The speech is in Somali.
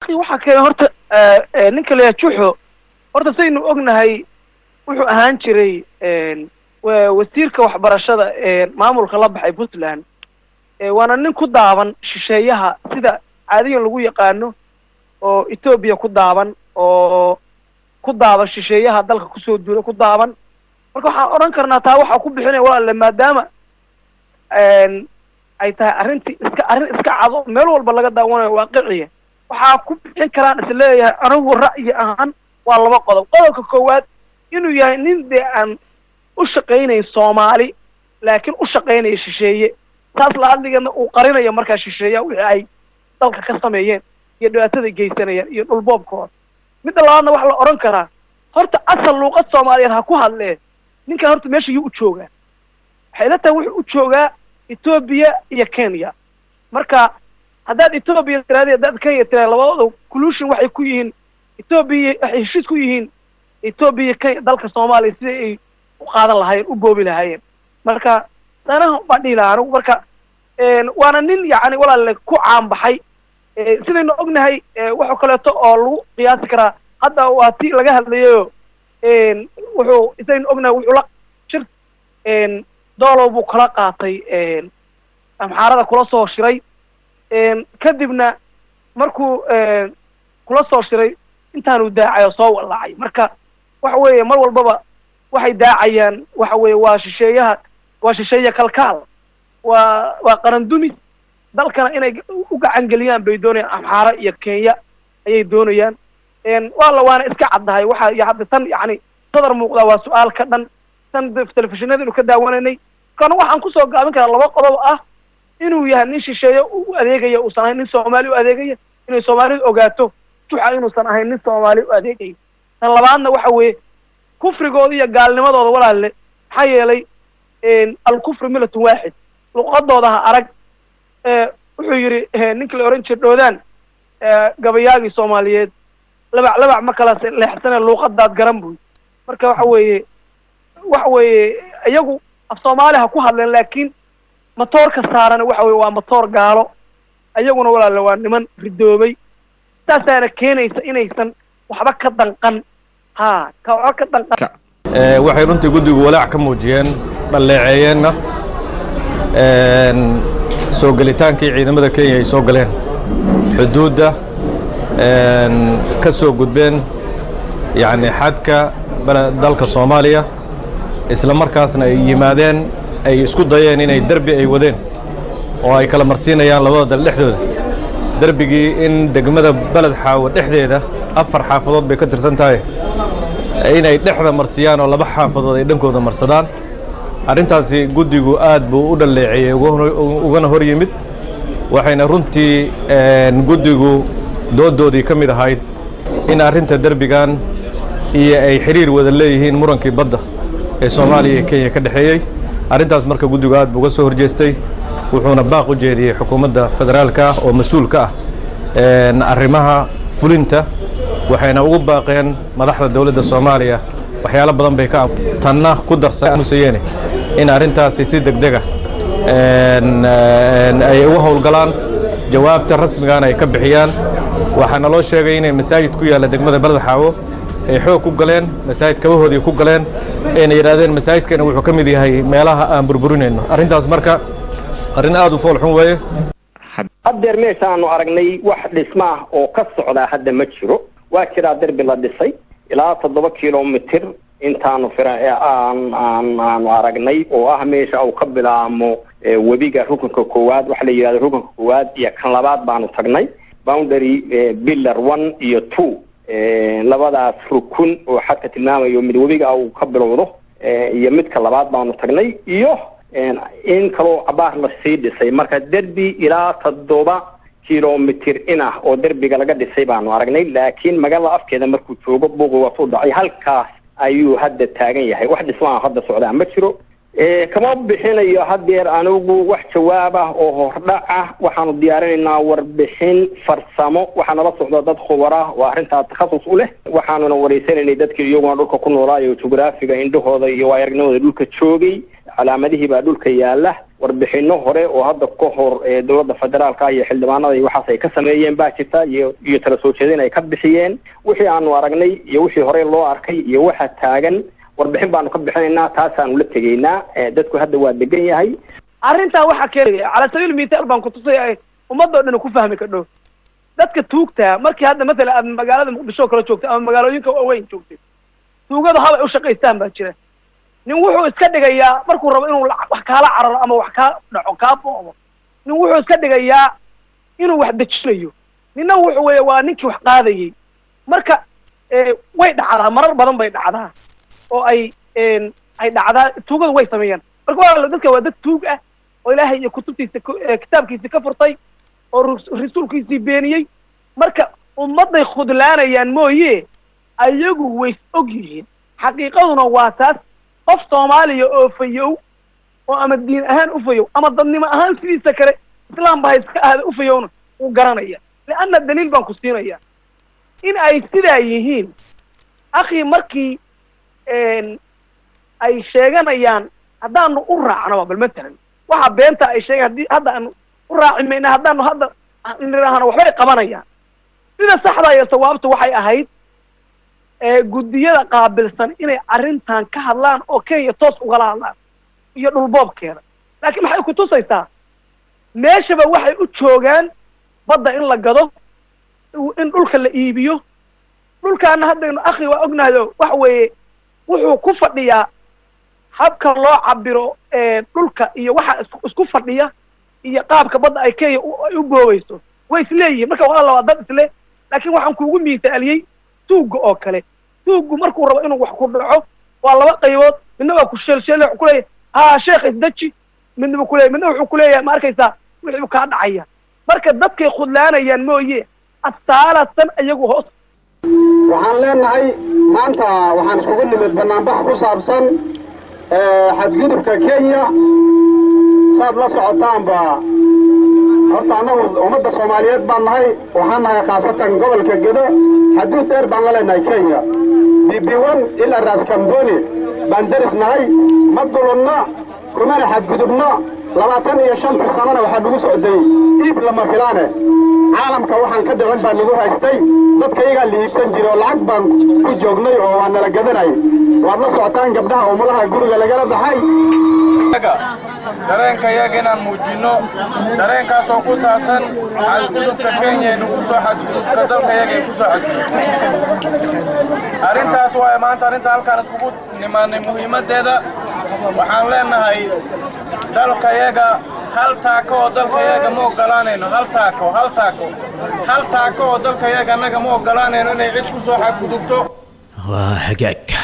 akhi waxa kale horta ninka la juxo horta saynu ognahay wuxuu ahaan jiray wasiirka waxbarashada maamulka la baxay Puntland waana nin ku daaban shisheeyaha sida caadiyan lagu yaqaano oo Ethiopia ku daaban oo ku daaban shisheeyaha dalka ku soo duulay ku daaban marka waxaan oran karnaa taa waxa ku bixinay walaal maadaama ay tahay arrin iska cado meel walba laga daawanayo waaqiciga waxa ku bixin karaan isleeyahay anigu ra'yi ahaan waa laba qodob qodobka koowaad inuu yahay nin aan u shaqeynay Soomaali laakiin u shaqeynay shisheeye taas la hadligana uu qarinayo marka shisheeyaha wixii ay dalka ka sameeyeen iyo dhibaatada geysanayaan iyo dhulboobkooda mid labaadna wax la oran karaa horta asal luqad Soomaaliyeed ha ku hadlee ninka horta meesha uu joogaa waxay la tahay wuxuu u joogaa Ethiopia iyo Kenya marka haddaad Ethiopia tiraahdo dad Kenya tiraahdo labadooda collusion waxay ku yihiin Ethiopia waxay heshiis ku yihiin Ethiopia Kenya dalka Soomaaliya si ay u qaadan lahaayeen u boobi lahaayeen marka danaha badhilaan marka waana nin yaani walaal ku caan baxay sidaynu ognahay waxa kale oo lagu qiyaasi karaa hadda waa tii laga hadlayo wuxuu sidaynu ognahay wuxuu la shir doolow buu kala qaatay amxaarada kula soo shiray kadibna markuu kula soo shiray intaanu daacayo soo walaacay marka waxa weeye mar walbaba waxay daacayaan waxa weeye waa shisheeya kalkaal waa qaran dumis dalkana inay u gacan geliyaan bay doonayaan amxaara iyo Kenya ayay doonayaan waana iska caddahay waxa hadda tan yani sadar muuqda waa su'aal ka dhan tan telefishinada inuu ka daawanay kan waxaan ku soo gaabin karaa laba qodob ah inuu yahay nin shisheeye u adeegaya uu sanayn nin Soomaali u adeegaya inay Soomaalidu ogaato tuxa inuu san ahayn nin Soomaali u adeegaya tan labaadna waxa weeye kufrigooda iyo gaalnimadooda walaalle maxaa yeelay al-kufru milatu waahid luqadooda arag wuxuu yiri ninka la oran jiray Doodaan gabayaagii Soomaaliyeed labac ma kala leexsan luqadaad garan buu marka waxa weeye iyagu af Soomaaliha ku hadleen laakiin matoorka saaran waxa weeye waa matoor gaalo ayaguna walaalle waa niman ridoobay taasana keenaysa inaysan waxba ka danqan ka danqan waxay runtii guddigu walaac ka muujiyeen dhaleeceeyeenna soo gelitaankii ciidamada Kenya ay soo galeen xuduudda ka soo gudbeen yani xadka dalka Soomaaliya isla markaasna ay yimaadeen ay isku dayeen inay darbi ay wadeen oo ay kala marsiinayaan labada dal dhexdooda darbigii in degmada balad xaawo dhexdeeda 4 xaafadood bay ka tirsan tahay inay dhexda marsiyaan oo 2 xaafadood ay dhankooda marsadaan arrintaasi guddigu aad buu u dhaleeceeyay ugana hor yimid waxayna runtii guddigu doodoodii ka mid ahayd in arrinta darbigan iyo ay xiriir wada leeyihiin murankii badda ee Soomaaliya iyo Kenya ka dhaxeeyay arrintaas marka guddigu aad buu uga soo horjeestay wuxuuna baaq u jeediyay xukuumadda federaalka oo mas'uulka ah arrimaha fulinta waxayna ugu baaqeen madaxda dawladda Soomaaliya waxyaalo badan bay ka tanna ku darsanayeen in arrintaasi si degdeg ah ay uga howlgalaan jawaabta rasmiga ah ay ka bixiyaan waxaana loo sheegay inay masaajid ku yaala degmada balad xaawo ay xoog ku galeen masaajid kabahoodii ku galeen ayna yiraahdeen masaajidkana wuxuu ka mid yahay meelaha aan burburinayno arrintaas marka arrin aad u fool xun weeye haddeer meeshaanu aragnay wax dhisma oo ka socda hadda ma jiro waa jira darbi la dhisay ilaa 7 kiiloomitir intaanu aanu aragnay oo ah meesha uu ka bilaamo webiga rukunka koowaad wax la yiraahdo rukunka koowaad iyo kan labaad baanu tagnay boundary pillar 1 iyo 2 labadaas rukun oo xadka tilmaamayo mid webiga uu ka bilowdo iyo midka labaad baanu tagnay iyo in kaloo abaar la sii dhisay marka darbi ilaa 7 kiiloomitir oo darbiga laga dhisay baanu aragnay laakiin magaalada afkeeda markuu joogo buuq waa soo dhacay halkaas ayuu hadda taagan yahay wax dhismaha hadda socda ma jiro kama bixinayo haddeer anigu wax jawaab ah oo hordhac ah waxaanu diyaarinaynaa warbixin farsamo waxaana la socda dad khubara oo arrinta takhasus u leh waxaanuna wareysanaynay dadkii iyaguna dhulka ku noolaayo geographiga indhahooda iyo waayagnimada dhulka joogay calaamadihii baa dhulka yaala warbixino hore oo hadda ka hor dowladda federaalka iyo xildhibaanada iyo waxaas ay ka sameeyeen baa jirta iyo tala soo jeedin ay ka bixiyeen wixii aanu aragnay iyo wixii hore loo arkay iyo waxa taagan warbixin baanu ka bixinaynaa taasaanu la tegaynaa dadku hadda waa degan yahay arrintaa waxaa keenaya cala sabiil mithaal baan ku tusay ummadoo dhan ku fahmi kadho dadka tuugta markii hadda mesela aad magaalada muqdisho kala joogtay ama magaalooyinka waaweyn joogtay tuugada haba u shaqaystaan baa jira nin wuxuu iska dhigayaa markuu rabo inuu wax kaala cararo ama wax ka dhaco kaa boobo nin wuxuu iska dhigayaa inuu wax dejinayo ninna wuxuu weeye waa ninkii wax qaadayay marka way dhacdaa marar badan bay dhacdaa oo ay dhacdaa tuugadu way sameeyaan marka waa dadka waa dad tuug ah oo ilaahay iyo kutubtiisa kitaabkiisa ka furtay oo rasuulkiisii beeniyey marka ummadday khudlaanayaan mooye ayagu way og yihiin xaqiiqaduna waa taas qof Soomaaliya oo fayow oo ama diin ahaan u fayow ama dadnimo ahaan sidiisa kale islaam baa iska ahada u fayowna uu garanaya laana daliil baan ku siinaya in ay sidaa yihiin akhi markii ay sheeganayaan haddaanu u raacno bal matalan waxa beenta ay sheegaan hadda aanu u raacimayna haddaanu hadda niraahana waxbay qabanayaan sida saxda iyo sawaabtu waxay ahayd guddiyada qaabilsan inay arrintan ka hadlaan oo Kenya toos uga hadlaan iyo dhulboobkeeda laakiin maxay ku tusaysaa meeshaba waxay u joogaan badda in la gado in dhulka la iibiyo dhulkaana haddaynu akhi waa ognahay wax weeye wuxuu ku fadhiyaa habka loo cabiro dhulka iyo waxa isku fadhiya iyo qaabka badda ay Kenya u boobayso way isleeyihiin marka walaal waa dad isle laakiin waxaan kuugu miisaaliyay tuuga oo kale tuugu markuu rabo inuu wax ku dhaco waa laba qaybood midna waa ku sheelsheelay ku leeyahay sheekh isdaji midna wuxuu ku leeyahay ma arkaysaa wixii ka dhacaya marka dadkay khudlaanayaan mooye asaalatan ayagu hoos waxaan leenahay maanta waxaan iskugu nimid banaanbax ku saabsan xadgudubka Kenya saad la socotaanba horta anagu ummadda Soomaaliyeed baan nahay waxaan nahay khaasatan gobolka Gedo xaduud dheer baan la leenahay Kenya BB1 ila Ras Kamboni baan darisnahay ma dulunna kumana xadgudubna 25 sanana waxaan ugu socday iib lama filaane caalamka waxaan ka dhicin baan ugu haystay dadka iyaga liibsan jiro lacag baan ku joognay oo waan nala gadanay waad la socotaan gabdhaha umulaha guriga lagala baxay dareenka iyaga inaan muujino dareenkaas oo ku saabsan xadgudubka Kenya nagu soo xadgudubka dalka iyaga ku soo xadgudubka arrintaas waa maanta arrinta halkaan iskugu nimaanay muhiimadeeda waxaan leenahay dalka iyaga hal taako oo dalka iyaga ma ogolaanayno hal taako oo dalka iyaga anaga ma ogolaanayno inay cid ku soo xadgudubto waa hagaag